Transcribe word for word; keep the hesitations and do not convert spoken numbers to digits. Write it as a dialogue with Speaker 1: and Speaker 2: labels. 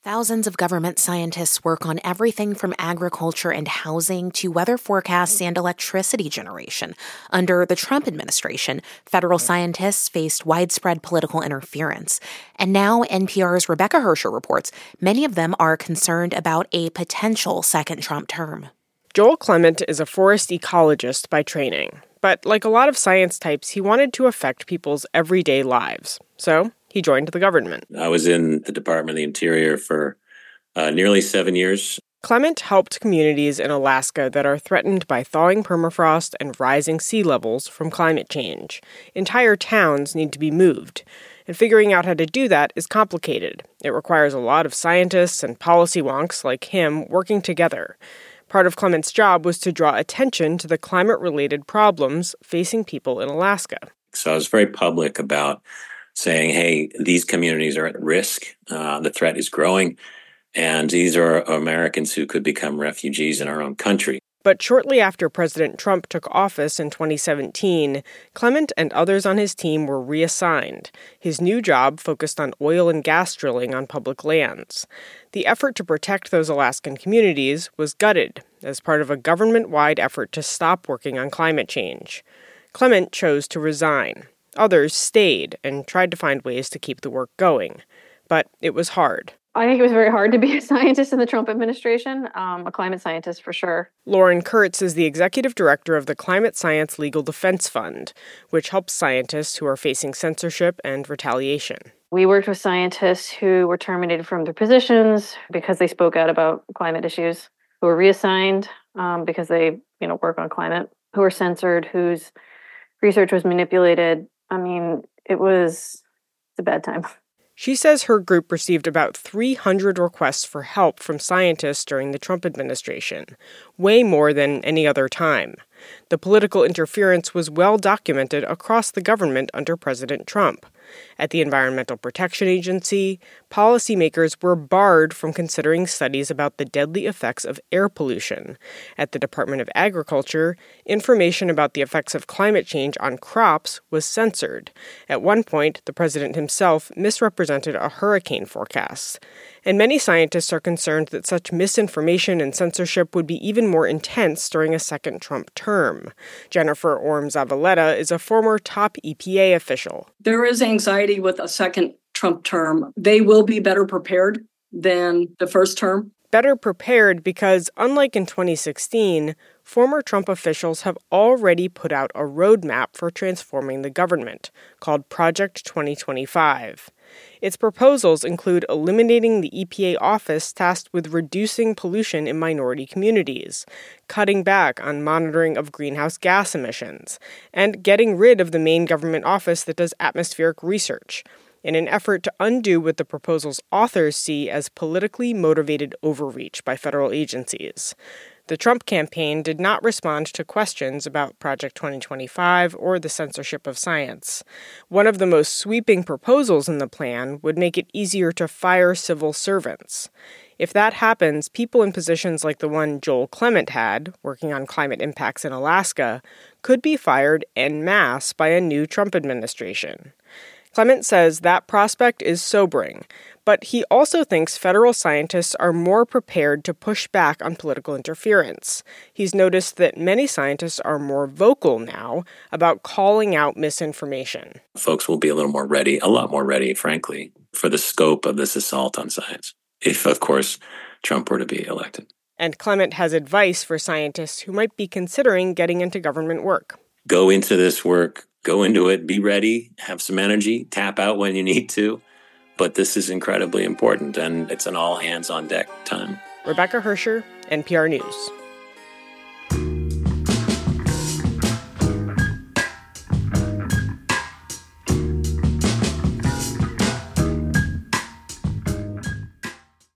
Speaker 1: Thousands of government scientists work on everything from agriculture and housing to weather forecasts and electricity generation. Under the Trump administration, federal scientists faced widespread political interference. And now N P R's Rebecca Hersher reports many of them are concerned about a potential second Trump term.
Speaker 2: Joel Clement is a forest ecologist by training. But like a lot of science types, he wanted to affect people's everyday lives. So he joined the government.
Speaker 3: I was in the Department of the Interior for uh, nearly seven years.
Speaker 2: Clement helped communities in Alaska that are threatened by thawing permafrost and rising sea levels from climate change. Entire towns need to be moved. And figuring out how to do that is complicated. It requires a lot of scientists and policy wonks like him working together. Part of Clement's job was to draw attention to the climate-related problems facing people in Alaska.
Speaker 3: So I was very public about saying, hey, these communities are at risk. Uh, the threat is growing. And these are Americans who could become refugees in our own country.
Speaker 2: But shortly after President Trump took office in twenty seventeen, Clement and others on his team were reassigned. His new job focused on oil and gas drilling on public lands. The effort to protect those Alaskan communities was gutted as part of a government-wide effort to stop working on climate change. Clement chose to resign. Others stayed and tried to find ways to keep the work going. But it was hard.
Speaker 4: I think it was very hard to be a scientist in the Trump administration, um, a climate scientist for sure.
Speaker 2: Lauren Kurtz is the executive director of the Climate Science Legal Defense Fund, which helps scientists who are facing censorship and retaliation.
Speaker 4: We worked with scientists who were terminated from their positions because they spoke out about climate issues, who were reassigned um, because they, you know, work on climate, who were censored, whose research was manipulated. I mean, it was it's a bad time.
Speaker 2: She says her group received about three hundred requests for help from scientists during the Trump administration, way more than any other time. The political interference was well documented across the government under President Trump. At the Environmental Protection Agency, policymakers were barred from considering studies about the deadly effects of air pollution. At the Department of Agriculture, information about the effects of climate change on crops was censored. At one point, the president himself misrepresented a hurricane forecast. And many scientists are concerned that such misinformation and censorship would be even more intense during a second Trump term. Jennifer Orme-Zavaleta is a former top E P A official.
Speaker 5: There is anxiety with a second Trump term. They will be better prepared than the first term.
Speaker 2: Better prepared because, unlike in twenty sixteen, former Trump officials have already put out a roadmap for transforming the government, called Project twenty twenty-five. Its proposals include eliminating the E P A office tasked with reducing pollution in minority communities, cutting back on monitoring of greenhouse gas emissions, and getting rid of the main government office that does atmospheric research, in an effort to undo what the proposal's authors see as politically motivated overreach by federal agencies. The Trump campaign did not respond to questions about Project twenty twenty-five or the censorship of science. One of the most sweeping proposals in the plan would make it easier to fire civil servants. If that happens, people in positions like the one Joel Clement had, working on climate impacts in Alaska, could be fired en masse by a new Trump administration. Clement says that prospect is sobering, but he also thinks federal scientists are more prepared to push back on political interference. He's noticed that many scientists are more vocal now about calling out misinformation.
Speaker 3: Folks will be a little more ready, a lot more ready, frankly, for the scope of this assault on science, if, of course, Trump were to be elected.
Speaker 2: And Clement has advice for scientists who might be considering getting into government work.
Speaker 3: Go into this work. Go into it, be ready, have some energy, tap out when you need to. But this is incredibly important, and it's an all-hands-on-deck time.
Speaker 2: Rebecca Hersher, N P R News.